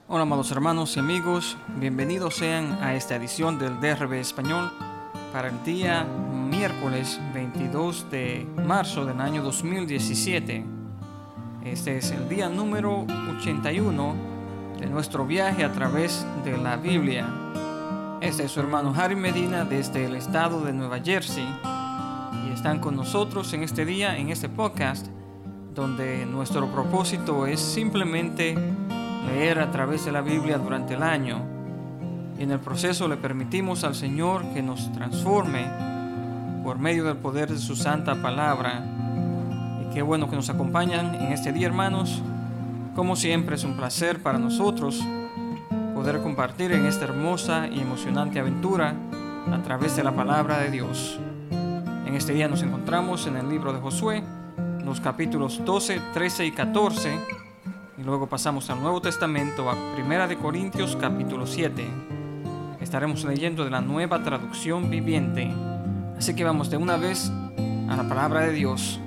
Hola amados hermanos y amigos, bienvenidos sean a esta edición del DRB Español para el día miércoles 22 de marzo del año 2017. Este es el día número 81 de nuestro viaje a través de la Biblia. Este es su hermano Harry Medina desde el estado de Nueva Jersey y están con nosotros en este día, en este podcast, donde nuestro propósito es simplemente leer a través de la Biblia durante el año, y en el proceso le permitimos al Señor que nos transforme por medio del poder de su santa palabra. Y qué bueno que nos acompañan en este día, hermanos. Como siempre, es un placer para nosotros poder compartir en esta hermosa y emocionante aventura a través de la palabra de Dios. En este día nos encontramos en el libro de Josué, los capítulos 12, 13 y 14, y luego pasamos al Nuevo Testamento, a 1 de Corintios capítulo 7. Estaremos leyendo de la Nueva Traducción Viviente. Así que vamos de una vez a la palabra de Dios.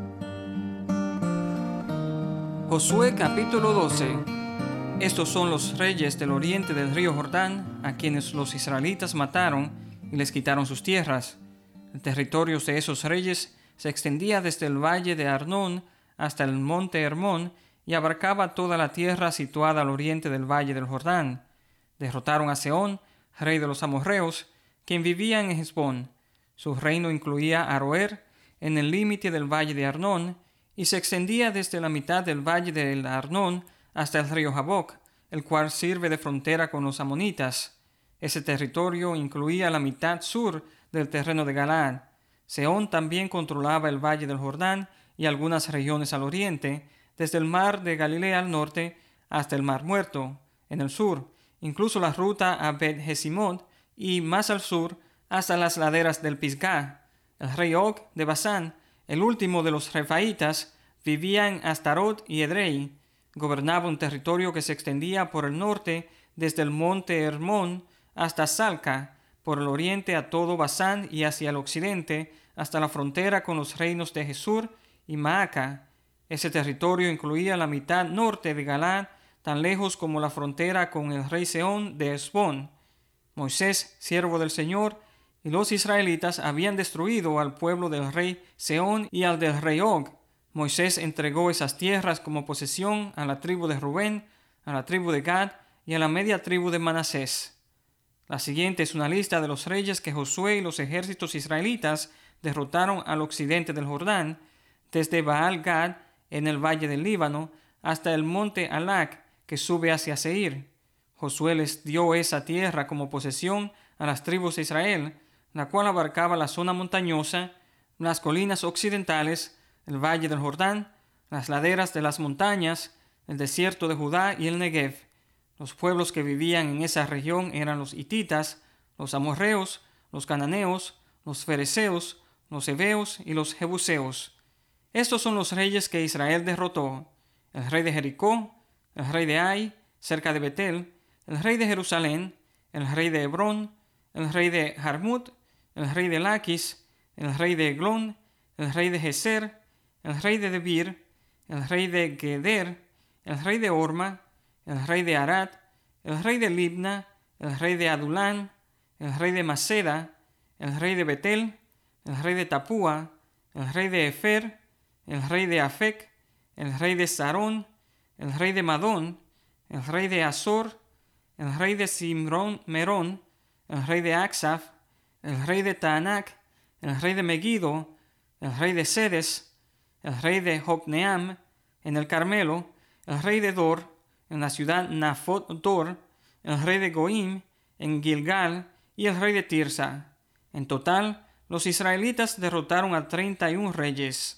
Josué capítulo 12. Estos son los reyes del oriente del río Jordán, a quienes los israelitas mataron y les quitaron sus tierras. El territorio de esos reyes se extendía desde el valle de Arnón hasta el monte Hermón, y abarcaba toda la tierra situada al oriente del valle del Jordán. Derrotaron a Sehón, rey de los amorreos, quien vivía en Hesbón. Su reino incluía a Aroer, en el límite del valle de Arnón, y se extendía desde la mitad del valle del Arnón hasta el río Jaboc, el cual sirve de frontera con los amonitas. Ese territorio incluía la mitad sur del terreno de Galaad. Sehón también controlaba el valle del Jordán y algunas regiones al oriente, desde el mar de Galilea al norte hasta el mar Muerto, en el sur, incluso la ruta a Bet-Jesimot, y más al sur hasta las laderas del Pisgah. El rey Og de Basán, el último de los refaitas, vivía en Astarot y Edrei. Gobernaba un territorio que se extendía por el norte desde el monte Hermón hasta Salca, por el oriente a todo Basán y hacia el occidente hasta la frontera con los reinos de Gesur y Maaca. Ese territorio incluía la mitad norte de Galaad, tan lejos como la frontera con el rey Sehón de Hesbón. Moisés, siervo del Señor, y los israelitas habían destruido al pueblo del rey Sehón y al del rey Og. Moisés entregó esas tierras como posesión a la tribu de Rubén, a la tribu de Gad y a la media tribu de Manasés. La siguiente es una lista de los reyes que Josué y los ejércitos israelitas derrotaron al occidente del Jordán, desde Baal-Gad en el valle del Líbano hasta el monte Alac, que sube hacia Seir. Josué les dio esa tierra como posesión a las tribus de Israel, la cual abarcaba la zona montañosa, las colinas occidentales, el valle del Jordán, las laderas de las montañas, el desierto de Judá y el Negev. Los pueblos que vivían en esa región eran los hititas, los amorreos, los cananeos, los fereceos, los heveos y los jebuseos. Estos son los reyes que Israel derrotó: el rey de Jericó, el rey de Ai, cerca de Betel, el rey de Jerusalén, el rey de Hebrón, el rey de Jarmut, el rey de Laquis, el rey de Eglón, el rey de Geser, el rey de Debir, el rey de Geder, el rey de Orma, el rey de Arad, el rey de Libna, el rey de Adulán, el rey de Maceda, el rey de Betel, el rey de Tapúa, el rey de Efer, el rey de Afec, el rey de Sarón, el rey de Madón, el rey de Azor, el rey de Simrón Merón, el rey de Aksaf, el rey de Taanac, el rey de Megiddo, el rey de Sedes, el rey de Jocneam en el Carmelo, el rey de Dor en la ciudad Nafot Dor, el rey de Goim en Gilgal y el rey de Tirsa. En total, los israelitas derrotaron a 31 reyes.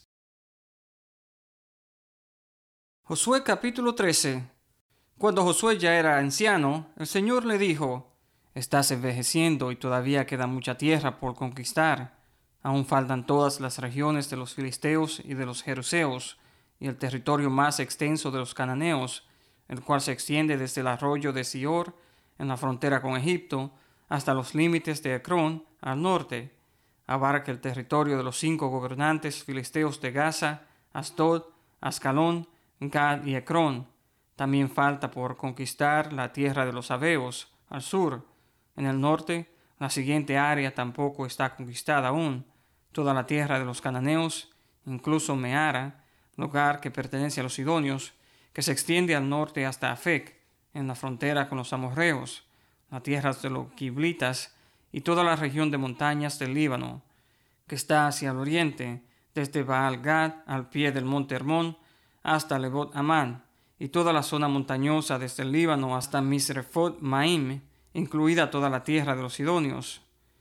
Josué capítulo 13. Cuando Josué ya era anciano, el Señor le dijo: «Estás envejeciendo y todavía queda mucha tierra por conquistar. Aún faltan todas las regiones de los filisteos y de los jeruseos, y el territorio más extenso de los cananeos, el cual se extiende desde el arroyo de Sior, en la frontera con Egipto, hasta los límites de Ecrón, al norte. Abarca el territorio de los 5 gobernantes filisteos de Gaza, Asdod, Ascalón, Gad y Ecrón. También falta por conquistar la tierra de los Aveos, al sur. En el norte, la siguiente área tampoco está conquistada aún. Toda la tierra de los cananeos, incluso Meara, lugar que pertenece a los sidonios, que se extiende al norte hasta Afec, en la frontera con los amorreos, las tierras de los giblitas y toda la región de montañas del Líbano, que está hacia el oriente, desde Baal-Gad al pie del monte Hermón hasta Lebot Amán, y toda la zona montañosa desde el Líbano hasta Misrefot Maim, incluida toda la tierra de los sidonios.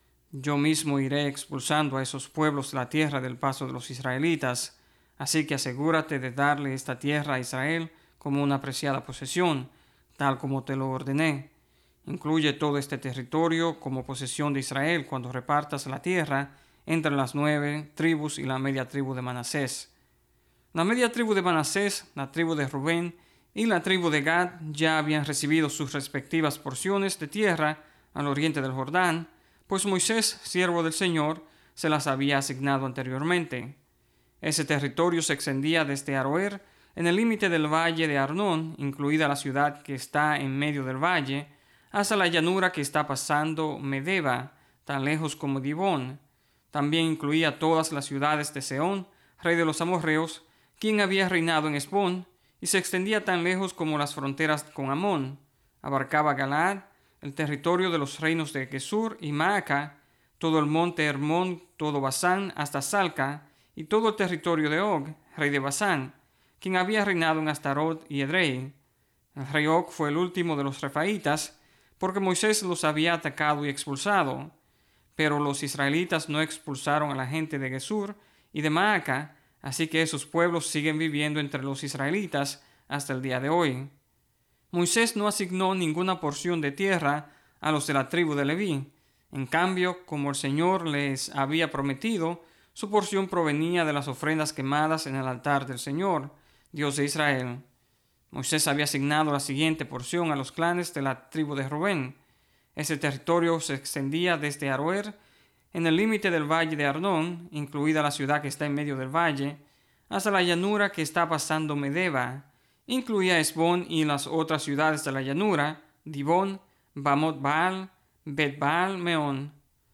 Yo mismo iré expulsando a esos pueblos de la tierra del paso de los israelitas, así que asegúrate de darle esta tierra a Israel como una preciada posesión, tal como te lo ordené. Incluye todo este territorio como posesión de Israel cuando repartas la tierra entre las 9 tribus y la media tribu de Manasés. La media tribu de Manasés, la tribu de Rubén y la tribu de Gad ya habían recibido sus respectivas porciones de tierra al oriente del Jordán, pues Moisés, siervo del Señor, se las había asignado anteriormente. Ese territorio se extendía desde Aroer, en el límite del valle de Arnón, incluida la ciudad que está en medio del valle, hasta la llanura que está pasando Medeba, tan lejos como Dibón. También incluía todas las ciudades de Sehón, rey de los amorreos, quien había reinado en Hesbón, y se extendía tan lejos como las fronteras con Amón. Abarcaba Galaad, el territorio de los reinos de Gesur y Maaca, todo el monte Hermón, todo Basán hasta Salca, y todo el territorio de Og, rey de Basán, quien había reinado en Astarot y Edrei. El rey Og fue el último de los refaítas, porque Moisés los había atacado y expulsado. Pero los israelitas no expulsaron a la gente de Gesur y de Maaca, así que esos pueblos siguen viviendo entre los israelitas hasta el día de hoy. Moisés no asignó ninguna porción de tierra a los de la tribu de Leví. En cambio, como el Señor les había prometido, su porción provenía de las ofrendas quemadas en el altar del Señor, Dios de Israel. Moisés había asignado la siguiente porción a los clanes de la tribu de Rubén. Ese territorio se extendía desde Aroer, en el límite del valle de Arnón, incluida la ciudad que está en medio del valle, hasta la llanura que está pasando Medeba. Incluía Hesbón y las otras ciudades de la llanura, Dibón, Bamot Baal, Bet Baal Meón,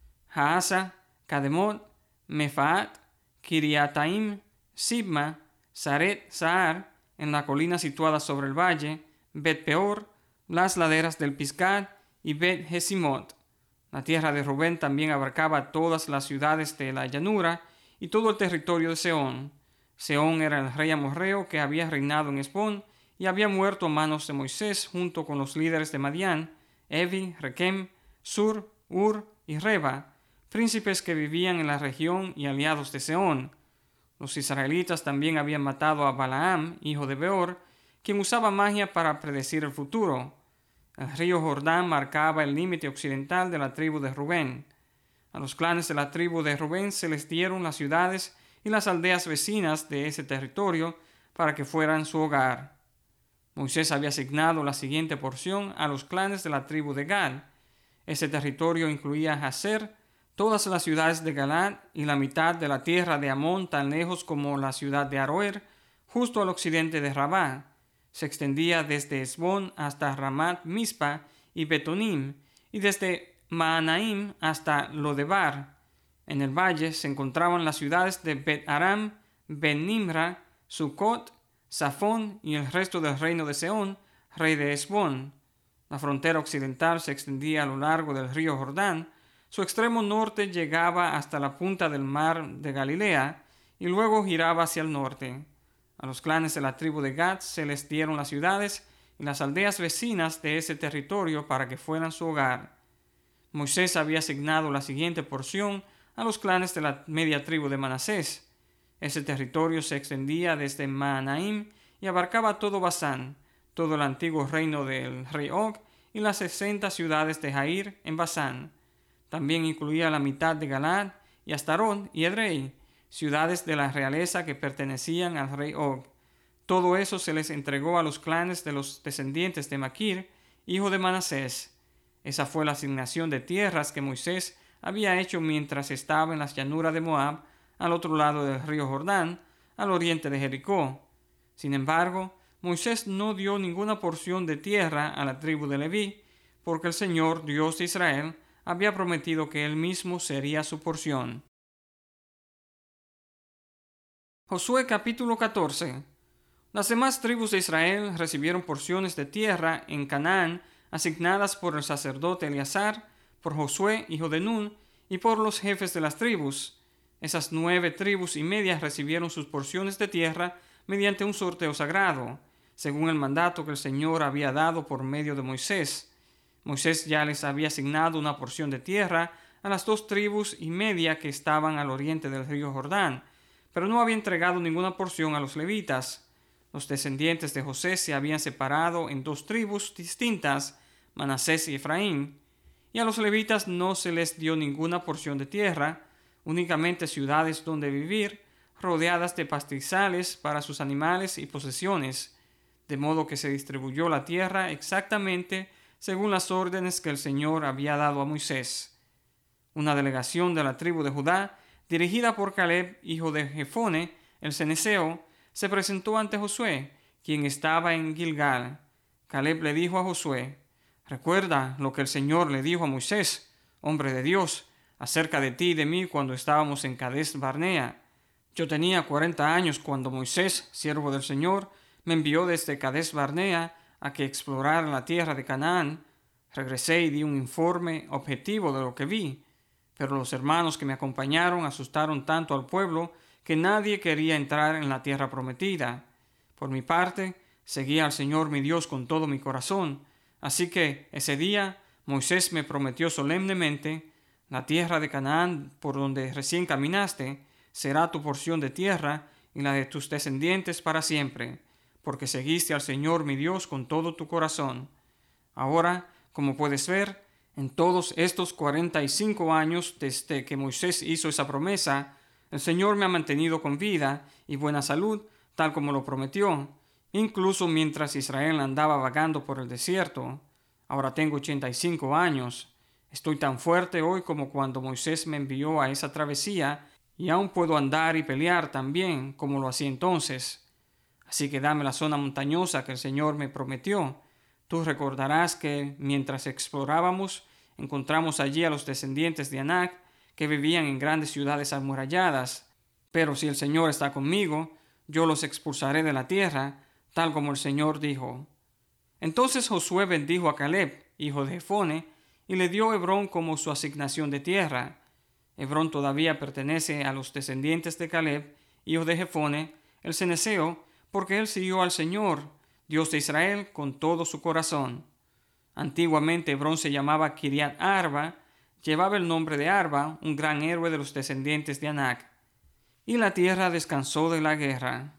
Haasa, Kademot, Mefaat, Kiriataim, Sibma, Saret Sahar, en la colina situada sobre el valle, Bet Peor, las laderas del Pisgad y Bet Jesimot. La tierra de Rubén también abarcaba todas las ciudades de la llanura y todo el territorio de Sehón. Sehón era el rey amorreo que había reinado en Hesbón y había muerto a manos de Moisés junto con los líderes de Madián, Evi, Rekem, Sur, Ur y Reba, príncipes que vivían en la región y aliados de Sehón. Los israelitas también habían matado a Balaam, hijo de Beor, quien usaba magia para predecir el futuro. El río Jordán marcaba el límite occidental de la tribu de Rubén. A los clanes de la tribu de Rubén se les dieron las ciudades y las aldeas vecinas de ese territorio para que fueran su hogar. Moisés había asignado la siguiente porción a los clanes de la tribu de Gad. Ese territorio incluía Jazer, todas las ciudades de Galaad y la mitad de la tierra de Amón tan lejos como la ciudad de Aroer, justo al occidente de Rabá. Se extendía desde Hesbón hasta Ramat Mispa y Betonim, y desde Maanaim hasta Lodebar. En el valle se encontraban las ciudades de Bet Aram, Ben Nimra, Sucot, Safón y el resto del reino de Sehón, rey de Hesbón. La frontera occidental se extendía a lo largo del río Jordán. Su extremo norte llegaba hasta la punta del mar de Galilea y luego giraba hacia el norte. A los clanes de la tribu de Gad se les dieron las ciudades y las aldeas vecinas de ese territorio para que fueran su hogar. Moisés había asignado la siguiente porción a los clanes de la media tribu de Manasés. Ese territorio se extendía desde Maanaim y abarcaba todo Basán, todo el antiguo reino del rey Og y las 60 ciudades de Jair en Basán. También incluía la mitad de Galaad y Astarot y Edrei, ciudades de la realeza que pertenecían al rey Og. Todo eso se les entregó a los clanes de los descendientes de Maquir, hijo de Manasés. Esa fue la asignación de tierras que Moisés había hecho mientras estaba en las llanuras de Moab, al otro lado del río Jordán, al oriente de Jericó. Sin embargo, Moisés no dio ninguna porción de tierra a la tribu de Leví, porque el Señor, Dios de Israel, había prometido que él mismo sería su porción. Josué capítulo 14. Las demás tribus de Israel recibieron porciones de tierra en Canaán, asignadas por el sacerdote Eleazar, por Josué, hijo de Nun, y por los jefes de las tribus. Esas 9 tribus y media recibieron sus porciones de tierra mediante un sorteo sagrado, según el mandato que el Señor había dado por medio de Moisés. Moisés ya les había asignado una porción de tierra a las 2 tribus y media que estaban al oriente del río Jordán, pero no había entregado ninguna porción a los levitas. Los descendientes de José se habían separado en 2 tribus distintas, Manasés y Efraín, y a los levitas no se les dio ninguna porción de tierra, únicamente ciudades donde vivir, rodeadas de pastizales para sus animales y posesiones, de modo que se distribuyó la tierra exactamente según las órdenes que el Señor había dado a Moisés. Una delegación de la tribu de Judá, dirigida por Caleb, hijo de Jefone, el ceneseo, se presentó ante Josué, quien estaba en Gilgal. Caleb le dijo a Josué: «Recuerda lo que el Señor le dijo a Moisés, hombre de Dios, acerca de ti y de mí cuando estábamos en Cades Barnea. Yo tenía 40 años cuando Moisés, siervo del Señor, me envió desde Cades Barnea a que explorara la tierra de Canaán. Regresé y di un informe objetivo de lo que vi, pero los hermanos que me acompañaron asustaron tanto al pueblo que nadie quería entrar en la tierra prometida. Por mi parte, seguí al Señor mi Dios con todo mi corazón, así que ese día Moisés me prometió solemnemente: la tierra de Canaán por donde recién caminaste será tu porción de tierra y la de tus descendientes para siempre, porque seguiste al Señor mi Dios con todo tu corazón. Ahora, como puedes ver, en todos estos 45 años desde que Moisés hizo esa promesa, el Señor me ha mantenido con vida y buena salud, tal como lo prometió, incluso mientras Israel andaba vagando por el desierto. Ahora tengo 85 años. Estoy tan fuerte hoy como cuando Moisés me envió a esa travesía, y aún puedo andar y pelear tan bien como lo hacía entonces. Así que dame la zona montañosa que el Señor me prometió. Tú recordarás que mientras explorábamos, encontramos allí a los descendientes de Anac, que vivían en grandes ciudades amuralladas. Pero si el Señor está conmigo, yo los expulsaré de la tierra, tal como el Señor dijo». Entonces Josué bendijo a Caleb, hijo de Jefone, y le dio Hebrón como su asignación de tierra. Hebrón todavía pertenece a los descendientes de Caleb, hijo de Jefone, el ceneseo, porque él siguió al Señor, Dios de Israel, con todo su corazón. Antiguamente Hebrón se llamaba Kiriat Arba, llevaba el nombre de Arba, un gran héroe de los descendientes de Anac. Y la tierra descansó de la guerra.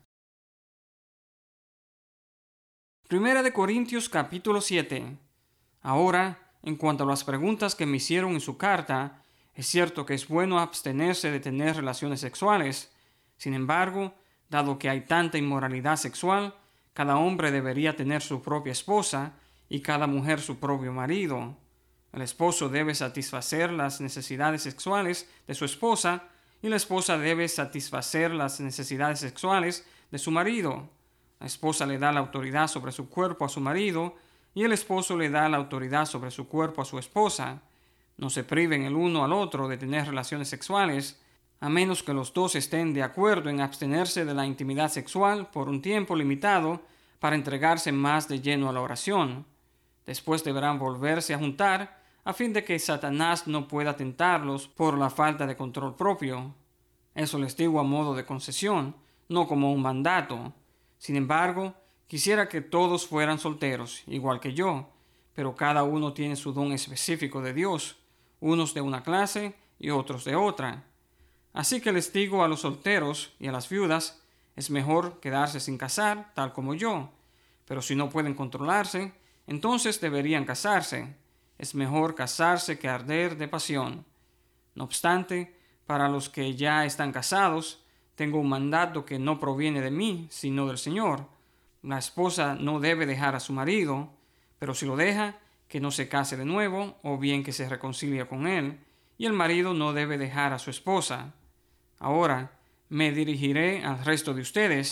Primera de Corintios capítulo 7. Ahora, en cuanto a las preguntas que me hicieron en su carta, es cierto que es bueno abstenerse de tener relaciones sexuales. Sin embargo, dado que hay tanta inmoralidad sexual, cada hombre debería tener su propia esposa y cada mujer su propio marido. El esposo debe satisfacer las necesidades sexuales de su esposa y la esposa debe satisfacer las necesidades sexuales de su marido. La esposa le da la autoridad sobre su cuerpo a su marido y el esposo le da la autoridad sobre su cuerpo a su esposa. No se priven el uno al otro de tener relaciones sexuales, a menos que los dos estén de acuerdo en abstenerse de la intimidad sexual por un tiempo limitado para entregarse más de lleno a la oración. Después deberán volverse a juntar a fin de que Satanás no pueda tentarlos por la falta de control propio. Eso les digo a modo de concesión, no como un mandato. Sin embargo, quisiera que todos fueran solteros, igual que yo, pero cada uno tiene su don específico de Dios, unos de una clase y otros de otra. Así que les digo a los solteros y a las viudas, es mejor quedarse sin casar, tal como yo, pero si no pueden controlarse, entonces deberían casarse. Es mejor casarse que arder de pasión. No obstante, para los que ya están casados, tengo un mandato que no proviene de mí, sino del Señor. La esposa no debe dejar a su marido, pero si lo deja, que no se case de nuevo, o bien que se reconcilie con él, y el marido no debe dejar a su esposa. Ahora, me dirigiré al resto de ustedes.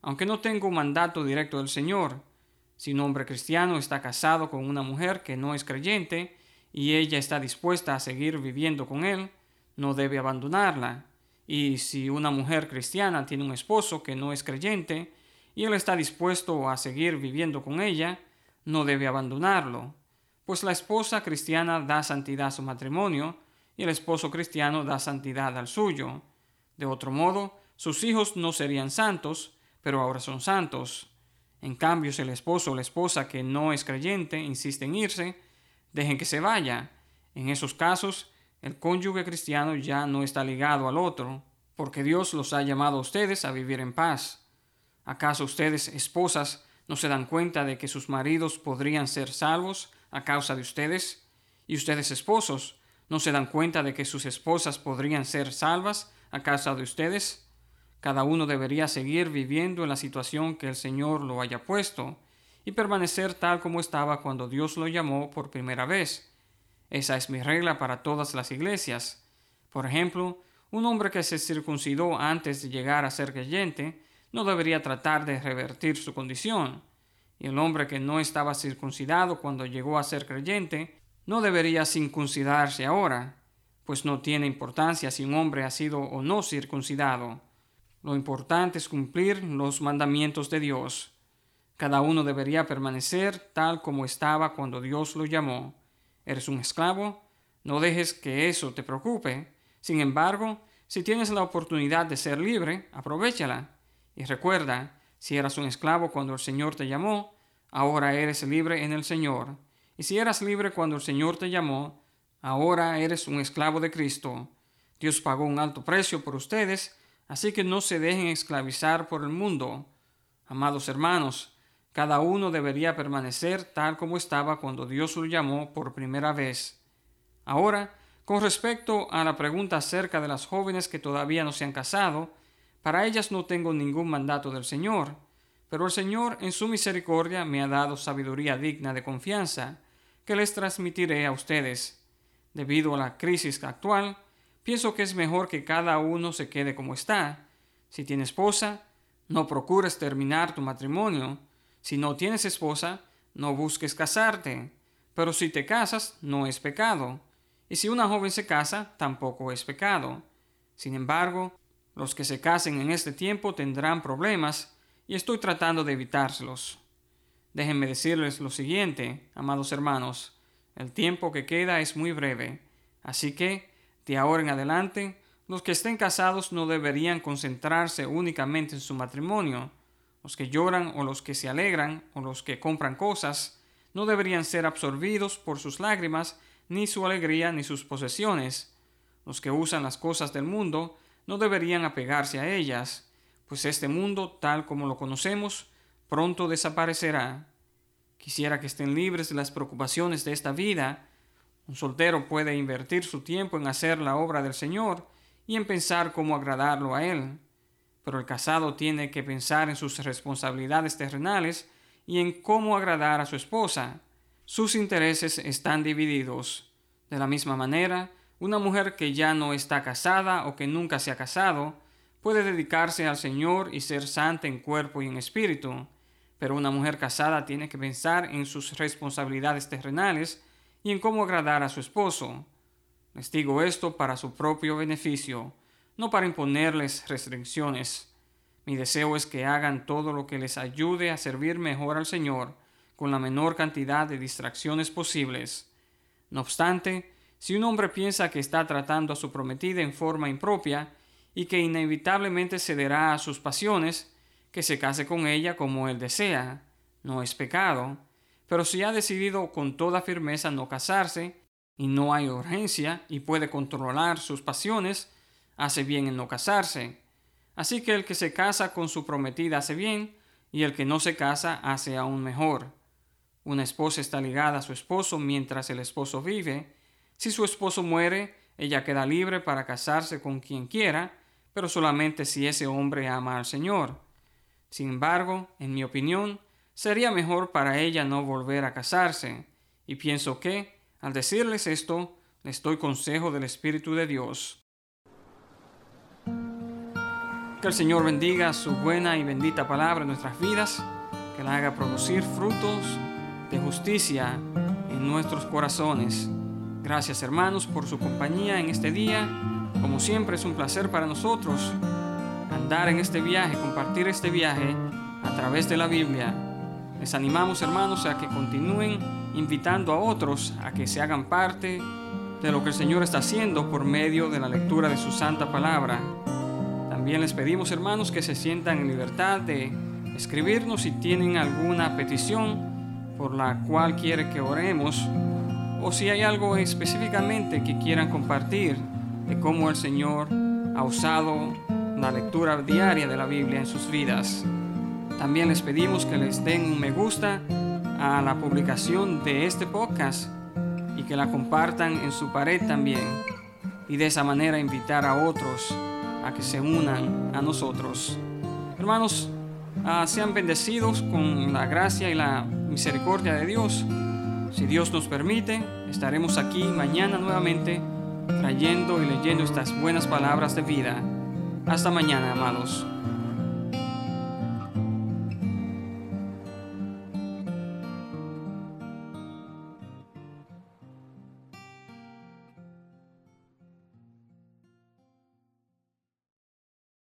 aunque no tengo un mandato directo del Señor. Si un hombre cristiano está casado con una mujer que no es creyente y ella está dispuesta a seguir viviendo con él, no debe abandonarla. Y si una mujer cristiana tiene un esposo que no es creyente y él está dispuesto a seguir viviendo con ella, no debe abandonarlo, pues la esposa cristiana da santidad a su matrimonio y el esposo cristiano da santidad al suyo. De otro modo, sus hijos no serían santos, pero ahora son santos. En cambio, si el esposo o la esposa que no es creyente insiste en irse, dejen que se vaya. En esos casos, el cónyuge cristiano ya no está ligado al otro, porque Dios los ha llamado a ustedes a vivir en paz. ¿Acaso ustedes, esposas, no se dan cuenta de que sus maridos podrían ser salvos a causa de ustedes? ¿Y ustedes, esposos, no se dan cuenta de que sus esposas podrían ser salvas a causa de ustedes? Cada uno debería seguir viviendo en la situación que el Señor lo haya puesto y permanecer tal como estaba cuando Dios lo llamó por primera vez. Esa es mi regla para todas las iglesias. Por ejemplo, un hombre que se circuncidó antes de llegar a ser creyente no debería tratar de revertir su condición. Y el hombre que no estaba circuncidado cuando llegó a ser creyente no debería circuncidarse ahora, pues no tiene importancia si un hombre ha sido o no circuncidado. Lo importante es cumplir los mandamientos de Dios. Cada uno debería permanecer tal como estaba cuando Dios lo llamó. ¿Eres un esclavo? No dejes que eso te preocupe. Sin embargo, si tienes la oportunidad de ser libre, aprovéchala. Y recuerda, si eras un esclavo cuando el Señor te llamó, ahora eres libre en el Señor. Y si eras libre cuando el Señor te llamó, ahora eres un esclavo de Cristo. Dios pagó un alto precio por ustedes, así que no se dejen esclavizar por el mundo. Amados hermanos, cada uno debería permanecer tal como estaba cuando Dios lo llamó por primera vez. Ahora, con respecto a la pregunta acerca de las jóvenes que todavía no se han casado, para ellas no tengo ningún mandato del Señor, pero el Señor en su misericordia me ha dado sabiduría digna de confianza, que les transmitiré a ustedes. Debido a la crisis actual, pienso que es mejor que cada uno se quede como está. Si tienes esposa, no procures terminar tu matrimonio. Si no tienes esposa, no busques casarte. Pero si te casas, no es pecado. Y si una joven se casa, tampoco es pecado. Sin embargo, los que se casen en este tiempo tendrán problemas y estoy tratando de evitárselos. Déjenme decirles lo siguiente, amados hermanos. El tiempo que queda es muy breve. Así que, de ahora en adelante, los que estén casados no deberían concentrarse únicamente en su matrimonio. Los que lloran o los que se alegran o los que compran cosas no deberían ser absorbidos por sus lágrimas, ni su alegría, ni sus posesiones. Los que usan las cosas del mundo no deberían apegarse a ellas, pues este mundo, tal como lo conocemos, pronto desaparecerá. Quisiera que estén libres de las preocupaciones de esta vida. Un soltero puede invertir su tiempo en hacer la obra del Señor y en pensar cómo agradarlo a Él. Pero el casado tiene que pensar en sus responsabilidades terrenales y en cómo agradar a su esposa. Sus intereses están divididos. De la misma manera, una mujer que ya no está casada o que nunca se ha casado puede dedicarse al Señor y ser santa en cuerpo y en espíritu. Pero una mujer casada tiene que pensar en sus responsabilidades terrenales y en cómo agradar a su esposo. Les digo esto para su propio beneficio, no para imponerles restricciones. Mi deseo es que hagan todo lo que les ayude a servir mejor al Señor, con la menor cantidad de distracciones posibles. No obstante, si un hombre piensa que está tratando a su prometida en forma impropia y que inevitablemente cederá a sus pasiones, que se case con ella como él desea. No es pecado. Pero si ha decidido con toda firmeza no casarse, y no hay urgencia y puede controlar sus pasiones, hace bien en no casarse. Así que el que se casa con su prometida hace bien, y el que no se casa hace aún mejor. Una esposa está ligada a su esposo mientras el esposo vive. Si su esposo muere, ella queda libre para casarse con quien quiera, pero solamente si ese hombre ama al Señor. Sin embargo, en mi opinión, sería mejor para ella no volver a casarse, y pienso que, al decirles esto, les doy consejo del Espíritu de Dios. Que el Señor bendiga su buena y bendita palabra en nuestras vidas, que la haga producir frutos de justicia en nuestros corazones. Gracias, hermanos, por su compañía en este día. Como siempre, es un placer para nosotros andar en este viaje, compartir este viaje a través de la Biblia. Les animamos, hermanos, a que continúen invitando a otros a que se hagan parte de lo que el Señor está haciendo por medio de la lectura de su santa palabra. También les pedimos, hermanos, que se sientan en libertad de escribirnos si tienen alguna petición por la cual quiere que oremos, o si hay algo específicamente que quieran compartir de cómo el Señor ha usado la lectura diaria de la Biblia en sus vidas. También les pedimos que les den un me gusta a la publicación de este podcast y que la compartan en su pared también, y de esa manera invitar a otros a que se unan a nosotros. Hermanos, sean bendecidos con la gracia y la misericordia de Dios. Si Dios nos permite, estaremos aquí mañana nuevamente trayendo y leyendo estas buenas palabras de vida. Hasta mañana, amados.